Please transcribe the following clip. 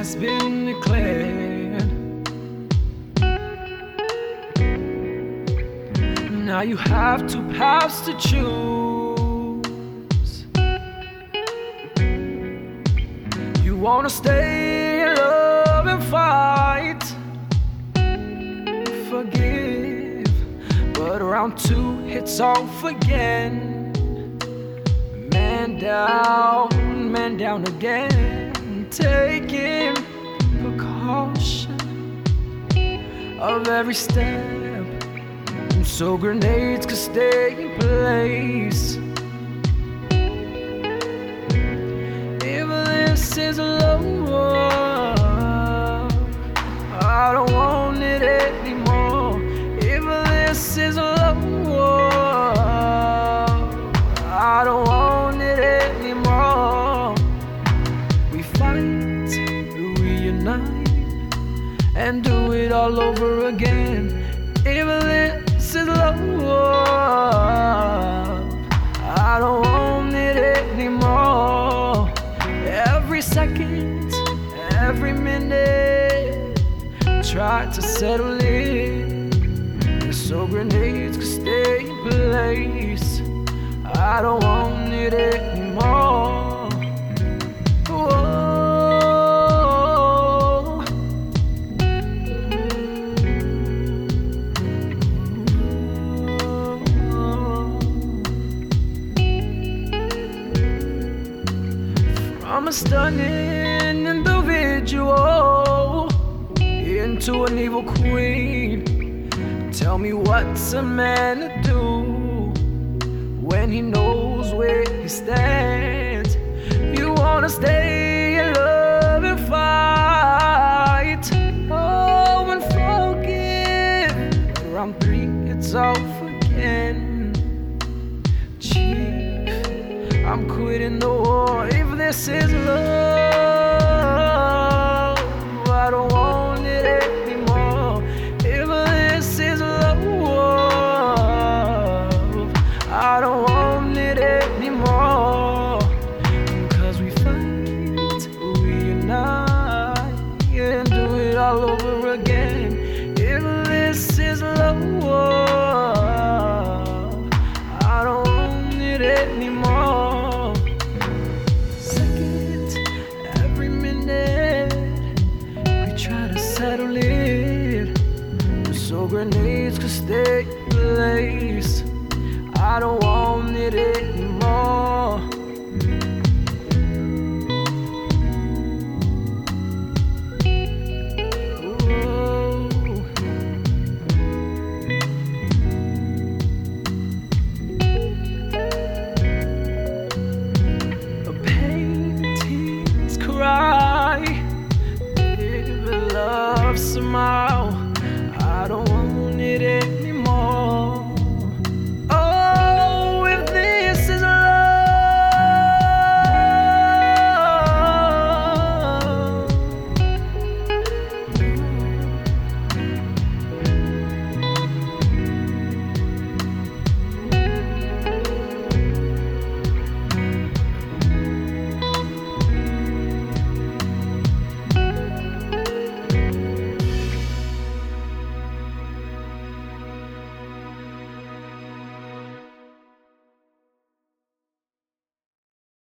has been declared. Now you have two paths to choose. You wanna stay in love and fight, forgive, but round two hits off again. Man down again, taking precaution of every step, so grenades could stay in place. If this is love, I don't want it anymore. If this is love, I don't want it anymore. We fight, we unite, and do it all over again. If this is love, I don't want it anymore. Every second, every minute, try to settle it, so grenades could stay in place. I don't want it anymore. Whoa. From a stunning individual into an evil queen, tell me what's a man to do when he knows where he stands. You wanna stay in love and fight, oh, and forgive, but round three it's off again. Chief, I'm quitting the war. If this is love, I don't want it anymore. If this is love, I don't want it anymore. Cause we fight, we unite, and do it all over again. If this is love,